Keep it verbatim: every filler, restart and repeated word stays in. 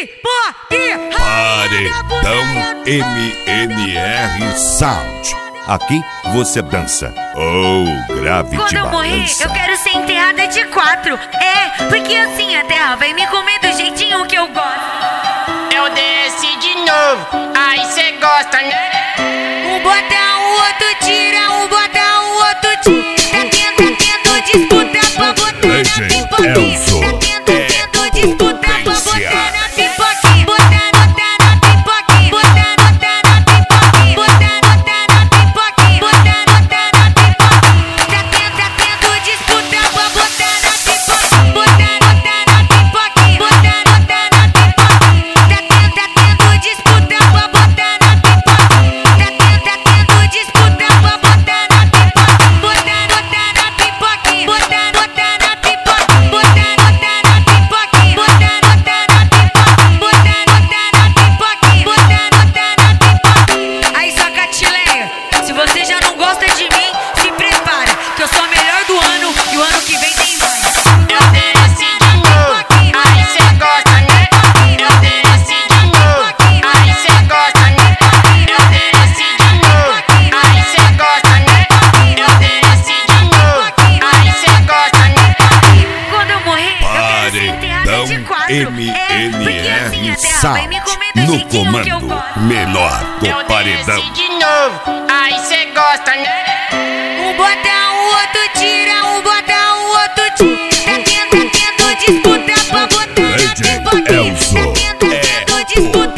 pipoque. Paredão M N R Sound. Aqui você dança ou oh, grave Quando de eu morrer, balança. eu quero ser enterrada de quatro. É, porque assim a terra vai me comer do jeitinho que eu gosto. Eu desci de novo, aí cê gosta, né? Um bota, o outro tira, um bota, o outro tira. Tá tendo, tá tendo disputa pra botar na pipoquinha. Elzo. Tá tendo, tendo disputa pra botar Potência. na pipoquinha. Botar, botar na pipoquinha. Botar, botar na pipoquinha. Botar, botar na pipoquinha. Botar, botar na pipoquinha. Tá tendo, tá tendo disputa pra botar na pipoquinha. Botar, botar na pipoquinha. Botar, botar na pipoquinha. Tá tendo, tá tendo disputa pra botar na pipoquinha. Tá tendo, tá tendo disputa pra botar na pipoquinha. Botar, botar na pipoquinha. Botar, botar na pipoquinha. Botar, botar na pipoquinha. Botar, botar na pipoquinha. Botar, botar na pipoquinha. Botar, botar na pipoquinha. Aí, Sacatileia, se você já não gosta de mim, se prepara, que eu sou a melhor do ano e o ano que vem tem mais. Eu desci de novo, aí cê gosta, né? Eu desci de novo, aí cê gosta, né? Eu desci de novo, aí cê gosta, né? Eu desci de novo, aí cê gosta, né? Quando eu morrer, eu quero ser enterrada de Paredão quatro. M É, N porque assim R a terra vai Sound. me comer do No jeitinho que eu comando, gosto. melhor Eu do paredão. desci de novo, aí cê gosta, né? Um bota, o outro tira, um bota, o outro tira. Tá tendo, tá tendo disputa pra botar na D J pipoquinha. Elzo. Tá tendo, tá tendo disputa